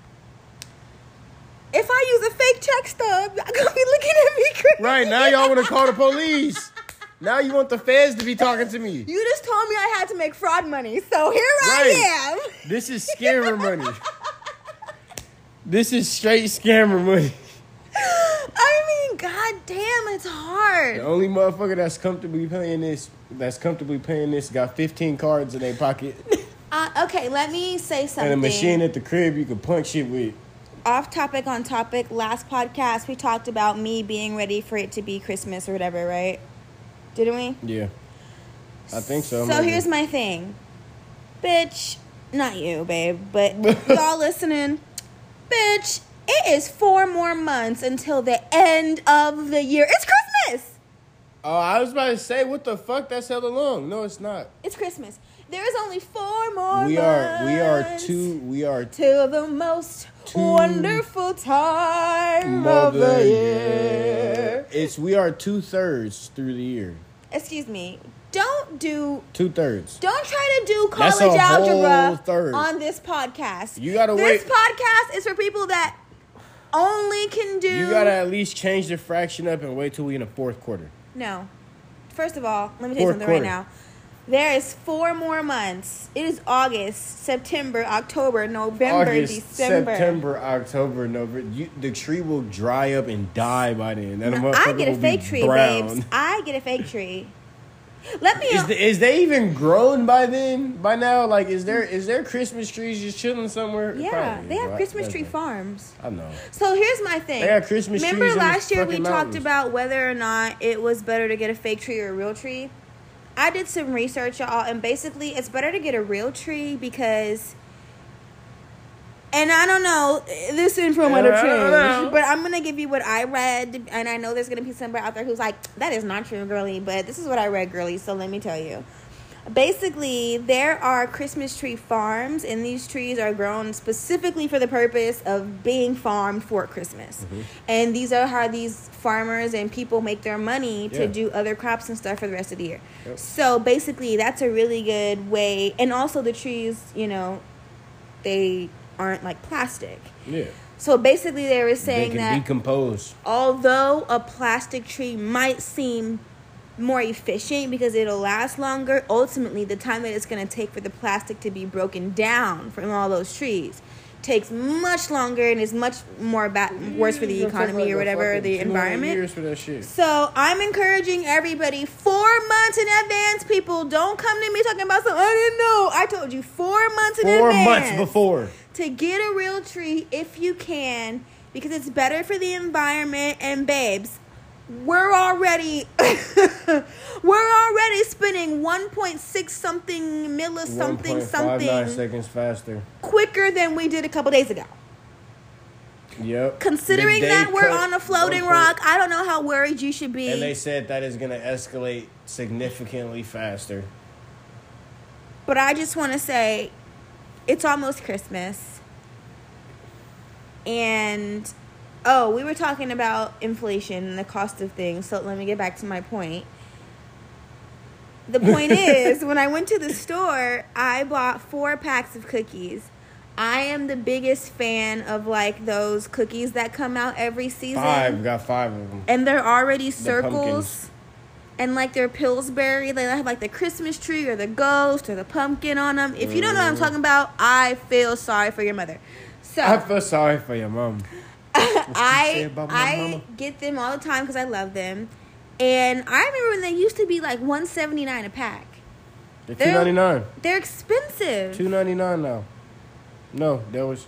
A: If I use a fake check stub, y'all gonna be looking at me crazy.
B: Right, now y'all want to call the police. Now you want the feds to be talking to me.
A: You just told me I had to make fraud money, so here
B: Right.
A: I am.
B: This is scammer money. This is straight scammer money.
A: I mean, god damn, it's
B: The
A: hard.
B: only motherfucker that's comfortably paying this, that's comfortably paying this, got fifteen cards in their pocket
A: Uh, okay, let me say something.
B: and a machine at the crib you can punch shit with.
A: Off topic on topic. Last podcast we talked about me being ready for it to be Christmas or whatever, right? Didn't we?
B: Yeah, I think so.
A: So
B: maybe.
A: here's my thing, bitch. Not you, babe, but y'all listening, bitch. It is four more months until the end of the year. It's Christmas.
B: Oh, I was about to say, what the fuck? That's hella long. No, it's not.
A: It's Christmas. There is only four more
B: We
A: months.
B: are, we are two, we are
A: Till the most
B: Two
A: wonderful time of the year.
B: It's we are two thirds through the year.
A: Excuse me. Don't do.
B: Two thirds.
A: Don't try to do
B: That's
A: college
B: a whole
A: algebra
B: third.
A: on this podcast.
B: You gotta
A: this
B: wait.
A: podcast is for people that only can do.
B: You gotta at least change the fraction up and wait till we in the fourth quarter.
A: No. First of all, let me tell you
B: Fourth
A: something
B: quarter.
A: right now. There is four more months. It is August, September, October, November,
B: August,
A: December.
B: September, October, November. You, the tree will dry up and die by then. That
A: No,
B: motherfucker
A: I get a
B: will
A: fake
B: be
A: tree,
B: brown.
A: babes. I get a fake tree. Let me.
B: Is, the, is they even grown by then? By now, like, is there is there Christmas trees just chilling somewhere?
A: Yeah,
B: Probably,
A: they have
B: right?
A: Christmas
B: That's
A: tree
B: right.
A: farms.
B: I know.
A: So here's my thing.
B: They got Christmas
A: Remember
B: trees.
A: last
B: in
A: year
B: the
A: we
B: fucking
A: talked
B: mountains.
A: about whether or not it was better to get a fake tree or a real tree? I did some research, y'all, and basically it's better to get a real tree because, and I don't know, this info might have
B: I don't know.
A: changed, but I'm going to give you what I read, and I know there's going to be somebody out there who's like, that is not true, girly, but this is what I read, girly, so let me tell you. Basically, there are Christmas tree farms, and these trees are grown specifically for the purpose of being farmed for Christmas. Mm-hmm. And these are how these farmers and people make their money to
B: Yeah.
A: do other crops and stuff for the rest of the year.
B: Yep.
A: So basically, that's a really good way. And also, the trees, you know, they aren't like plastic.
B: Yeah.
A: So basically, they were
B: They
A: saying
B: can
A: that
B: decompose.
A: although a plastic tree might seem more efficient because it'll last longer, ultimately the time that it's going to take for the plastic to be broken down from all those trees takes much longer and is much more bad, worse for the
B: It's gonna take
A: economy
B: like
A: or
B: a
A: whatever,
B: fucking
A: the
B: two hundred
A: environment.
B: Years for that shit.
A: So I'm encouraging everybody four months in advance, people. Don't come to me talking about something I didn't know. I told you four months in
B: Four
A: advance.
B: months before.
A: To get a real tree if you can, because it's better for the environment. And babes, we're already we're already spending one point six something milli something
B: one point five nine
A: something
B: seconds faster.
A: quicker than we did a couple days ago.
B: Yep.
A: Considering
B: They- they
A: that we're
B: cut
A: on a floating
B: one point-
A: rock, I don't know how worried you should be.
B: And they said that is going to escalate significantly faster.
A: But I just want to say, it's almost Christmas. And, oh, we were talking about inflation and the cost of things. So let me get back to my point. The point is, when I went to the store, I bought four packs of cookies. I am the biggest fan of, like, those cookies that come out every season.
B: Five. Got five of them.
A: And they're already
B: The
A: circles.
B: pumpkins.
A: And like they're Pillsbury, they have like the Christmas tree or the ghost or the pumpkin on them. If you don't know what I'm talking about, I feel sorry for your mother. So
B: I feel sorry for your mom.
A: I
B: say about my
A: I
B: mama?
A: get them all the time because I love them. And I remember when they used to be like one seventy-nine a pack.
B: They're
A: They're-
B: two ninety nine.
A: They're expensive.
B: Two ninety nine now. No, there was.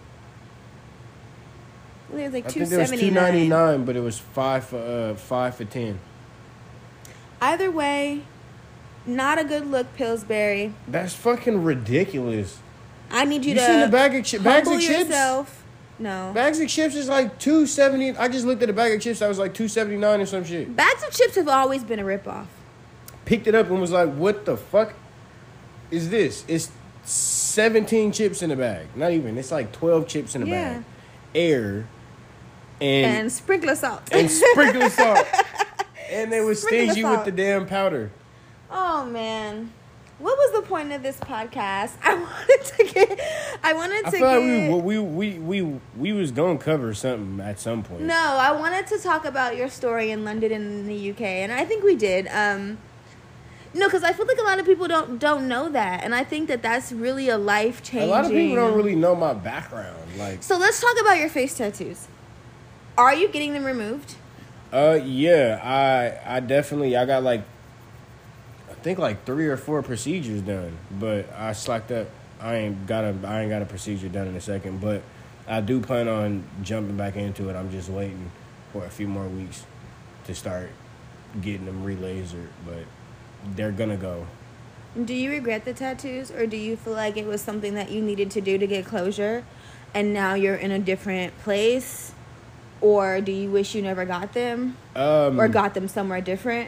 A: It was like
B: I
A: two
B: think there was
A: seventy
B: two ninety
A: nine.
B: nine, but it was five for uh five for ten.
A: Either way, not a good look, Pillsbury.
B: That's fucking ridiculous.
A: I need you,
B: You
A: to
B: seen the bag of chi- bags
A: humble
B: of chips?
A: yourself. No.
B: Bags of chips is like two seventy. I just looked at a bag of chips. That was like two seventy nine or some shit.
A: Bags of chips have always been a ripoff.
B: Picked it up and was like, "What the fuck is this?" It's seventeen chips in a bag. Not even. It's like twelve chips in a
A: Yeah.
B: bag. Air and
A: And sprinkler salt.
B: and sprinkler salt. And they were
A: Sprinkler
B: stingy
A: salt.
B: with the damn powder.
A: Oh man, what was the point of this podcast? I wanted to get. I wanted
B: I
A: to
B: feel like
A: get.
B: we, we we we we was gonna cover something at some point.
A: No, I wanted to talk about your story in London and in the U K, and I think we did. Um, no, because I feel like a lot of people don't don't know that, and I think that that's really a life changing.
B: A lot of people don't really know my background. Like,
A: So let's talk about your face tattoos. Are you getting them removed?
B: uh, yeah, I I definitely I got like I think like three or four procedures done, but I slacked up. I ain't got a I ain't got a procedure done in a second, but I do plan on jumping back into it. I'm just waiting for a few more weeks to start getting them re-lasered, but they're gonna go.
A: Do you regret the tattoos, or do you feel like it was something that you needed to do to get closure, and now you're in a different place? Or do you wish you never got them?
B: Um,
A: Or got them somewhere different?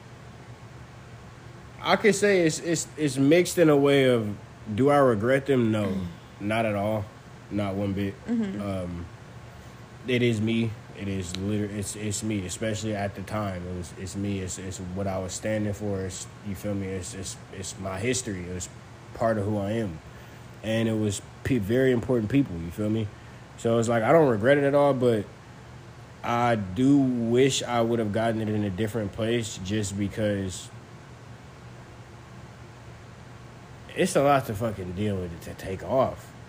B: I could say it's it's it's mixed in a way of, do I regret them? No, not at all, not one bit.
A: Mm-hmm.
B: Um, it is me. It is literally it's it's me. Especially at the time, it was it's me. It's it's what I was standing for. It's, you feel me? It's it's it's my history. It was part of who I am, and it was pe- very important people. You feel me? So it's like I don't regret it at all, but I do wish I would have gotten it in a different place, just because it's a lot to fucking deal with it to take off.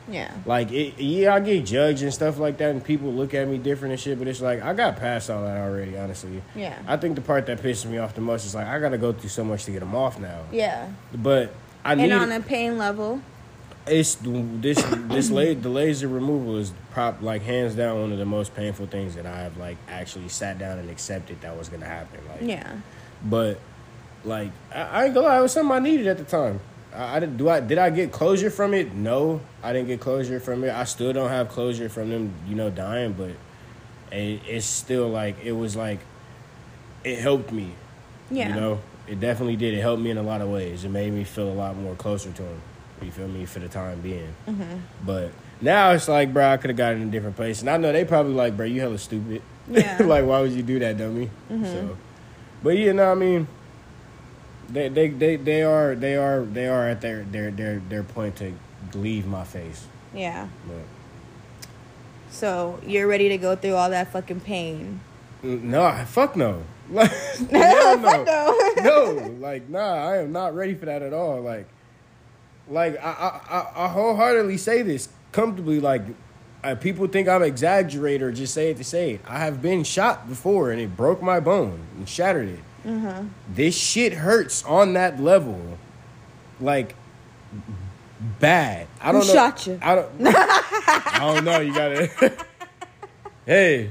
A: Yeah.
B: Like, it, yeah, I get judged and stuff like that, and people look at me different and shit, but it's like, I got past all that already, honestly.
A: Yeah.
B: I think the part that pisses me off the most is like, I gotta go through so much to get them off now.
A: Yeah.
B: But I
A: and
B: need...
A: on a pain level...
B: It's this this la- the laser removal is prop like hands down one of the most painful things that I have like actually sat down and accepted that was gonna happen. Like,
A: yeah,
B: but like I, I ain't gonna lie, it was something I needed at the time. I, I did do I did I get closure from it? No, I didn't get closure from it. I still don't have closure from them, you know, dying. But it, it's still like it was like it helped me.
A: Yeah,
B: you know, it definitely did. It helped me in a lot of ways. It made me feel a lot more closer to him. You feel me? For the time being. Mm-hmm. But now it's like, bro, I could have gotten in a different place. And I know they probably like, bro, you hella stupid.
A: Yeah.
B: Like, why would you do that, dummy? Mm-hmm. So, but yeah, no, I mean, they they, they they are they are they are at their their their their point to leave my face.
A: Yeah.
B: But,
A: so you're ready to go through all that fucking pain?
B: No, fuck no. Like,
A: no,
B: no,
A: fuck no.
B: No, like, nah, I am not ready for that at all. Like. Like, I, I, I wholeheartedly say this comfortably. Like, uh, people think I'm exaggerating or just say it to say it. I have been shot before, and it broke my bone and shattered it. Mm-hmm. This shit hurts on that level. Like, bad. I don't
A: Who
B: know.
A: shot you?
B: I don't, I don't know. You gotta... Hey.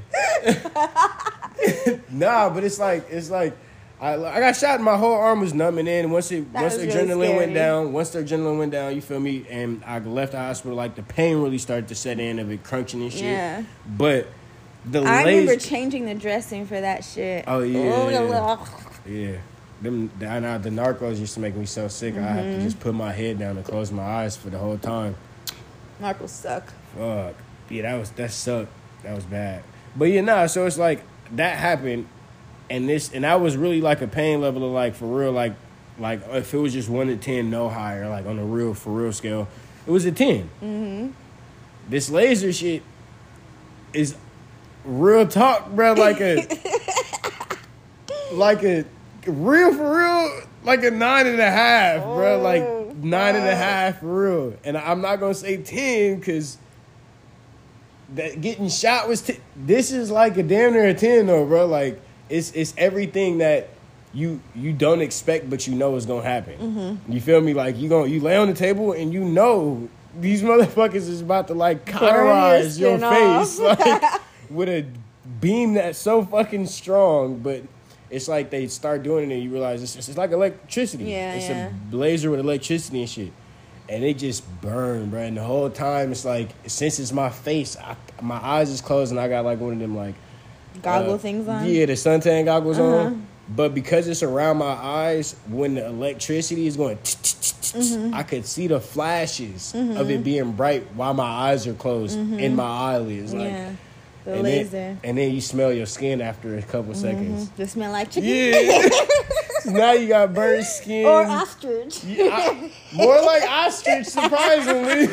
B: Nah, but it's like, it's like... I, I got shot and my whole arm was numbing in. Once it
A: that
B: once the
A: really
B: adrenaline
A: scary.
B: went down, once the adrenaline went down, you feel me? And I left the hospital, like the pain really started to set in of it crunching and shit.
A: Yeah.
B: But the
A: I
B: laser,
A: remember changing the dressing for that shit.
B: Oh yeah.
A: Oh,
B: yeah. Them the, I, the narcos used to make me so sick. Mm-hmm. I had to just put my head down and close my eyes for the whole time.
A: Narcos suck.
B: Fuck. Yeah, that was that sucked. That was bad. But yeah, nah, so it's like that happened. And this, and that was really like a pain level of like for real, like, like if it was just one to ten, no higher, like on a real for real scale, it was a ten. Mm-hmm. This laser shit is real talk, bro. Like a, like a real for real, like a nine and a half, oh, bro. Like nine and a half for real. And I'm not gonna say ten because that getting shot was. T- this is like a damn near a ten though, bro. Like. It's it's everything that you you don't expect, but you know is gonna happen. Mm-hmm. You feel me? Like you gonna you lay on the table and you know these motherfuckers is about to like cauterize your, your face like with a beam that's so fucking strong. But it's like they start doing it and you realize it's it's like electricity.
A: Yeah,
B: it's
A: yeah.
B: a laser with electricity and shit. And they just burn, bro. And the whole time it's like since it's my face, I, my eyes is closed and I got like one of them like.
A: Goggle
B: uh,
A: things on?
B: Yeah, the suntan goggles
A: uh-huh.
B: on. But because it's around my eyes, when the electricity is going, mm-hmm. I could see the flashes mm-hmm. of it being bright while my eyes are closed mm-hmm. in my eyelids. Like,
A: yeah, the
B: and
A: laser.
B: Then, and then you smell your skin after a couple mm-hmm. seconds.
A: They smell like chicken.
B: Yeah. So now you got burnt skin.
A: Or ostrich.
B: Yeah, I, more like ostrich, surprisingly.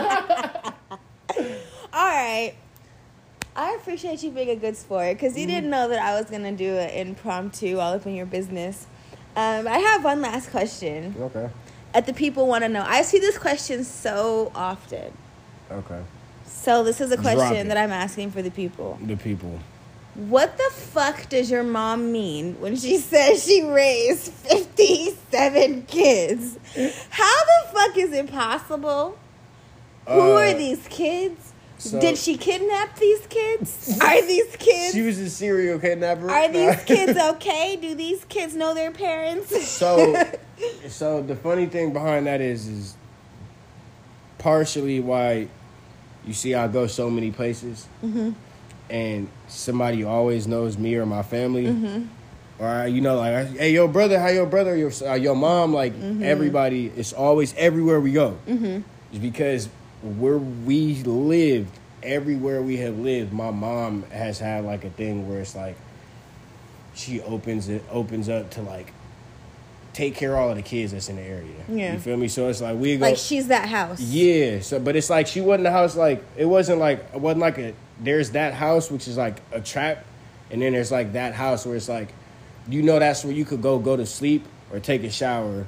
A: All right. I appreciate you being a good sport because you mm. didn't know that I was going to do an impromptu all up in your business. Um, I have one last question.
B: Okay.
A: That the people want to know. I see this question so often.
B: Okay.
A: So this is a question that I'm asking for the people.
B: The people.
A: What the fuck does your mom mean when she says she raised fifty-seven kids? How the fuck is it possible? Uh, Who are these kids? So, did she kidnap these kids? Are these kids?
B: She was a serial kidnapper.
A: Are these kids okay? Do these kids know their parents?
B: So, so the funny thing behind that is, is partially why you see I go so many places, mm-hmm. and somebody always knows me or my family, mm-hmm. or you know, like, hey, your brother, how your brother, your uh, your mom, like mm-hmm. everybody. It's always everywhere we go. Mm-hmm. It's because. Where we lived, everywhere we have lived, my mom has had like a thing where it's like she opens it opens up to like take care of all of the kids that's in the area.
A: Yeah.
B: You feel me? So it's like we go
A: like she's that house.
B: Yeah. So but it's like she wasn't the house like it wasn't like it wasn't like a there's that house which is like a trap, and then there's like that house where it's like you know that's where you could go go to sleep or take a shower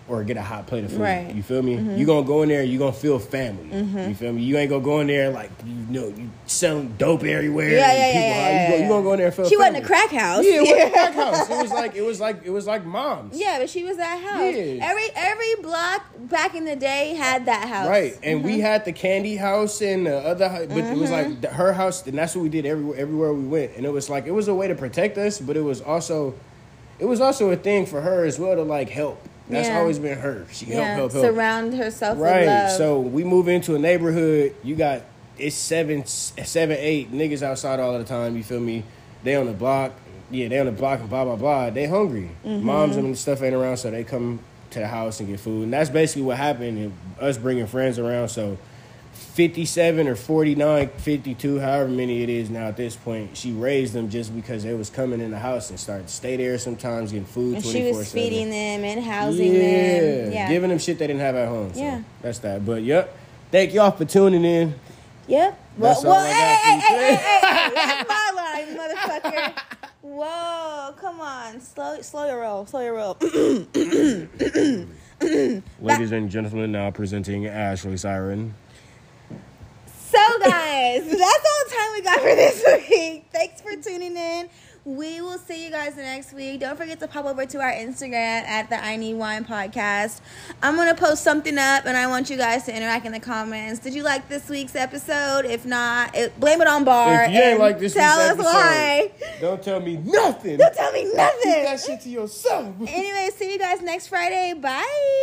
B: or get a hot plate of food.
A: Right.
B: You feel me?
A: Mm-hmm.
B: You gonna go in there, you gonna feel family.
A: Mm-hmm.
B: You feel me? You ain't gonna go in there like you know you selling dope everywhere.
A: Yeah,
B: and
A: yeah,
B: people,
A: yeah,
B: you,
A: yeah,
B: go,
A: yeah.
B: you gonna go in there and feel
A: She
B: family.
A: wasn't a crack house.
B: Yeah, it wasn't a crack house. It was like it was like it was like mom's.
A: Yeah, but she was that house.
B: Yeah.
A: Every every block back in the day had that house.
B: Right, and
A: Mm-hmm.
B: we had the candy house and the other, hou- but it was like the, her house, and that's what we did everywhere, everywhere we went. And it was like it was a way to protect us, but it was also, it was also a thing for her as well to like help. That's
A: Yeah.
B: always been her. She help,
A: Yeah,
B: help, help.
A: surround herself with
B: Right.
A: love.
B: So we move into a neighborhood. You got it's seven, seven, eight niggas outside all the time. You feel me? They on the block. Yeah, they on the block and blah blah blah. They hungry.
A: Mm-hmm.
B: Moms and stuff ain't around, so they come to the house and get food. And that's basically what happened. And us bringing friends around. So fifty-seven or forty-nine, fifty-two, however many it is now at this point, she raised them just because they was coming in the house and started to stay there sometimes getting food
A: and she
B: twenty-four
A: was
B: seven.
A: feeding them and housing
B: Yeah,
A: them. Yeah.
B: giving them shit they didn't have at home. So
A: Yeah.
B: that's that. But yep, thank y'all for tuning in.
A: Yep.
B: That's
A: Well,
B: all
A: well
B: I
A: hey,
B: got
A: hey,
B: for you
A: hey, hey,
B: today.
A: hey, hey, that's my line, motherfucker. Whoa, come on. Slow slow your roll. Slow your roll.
B: Ladies and gentlemen, now presenting Ashley Siren.
A: So, guys, that's all the time we got for this week. Thanks for tuning in. We will see you guys next week. Don't forget to pop over to our Instagram at the I Need Wine Podcast. I'm going to post something up, and I want you guys to interact in the comments. Did you like this week's episode? If not, it, blame it on Bar.
B: If you ain't
A: and
B: like this
A: tell
B: week's
A: us
B: episode,
A: why.
B: don't tell me nothing.
A: Don't tell me
B: Keep
A: nothing.
B: that shit to yourself.
A: Anyway, see you guys next Friday. Bye.